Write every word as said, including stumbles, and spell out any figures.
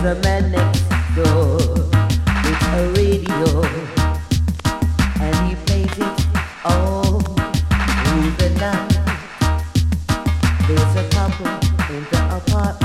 a man next door with a radio, and he plays it all through the night. There's a couple in the apartment.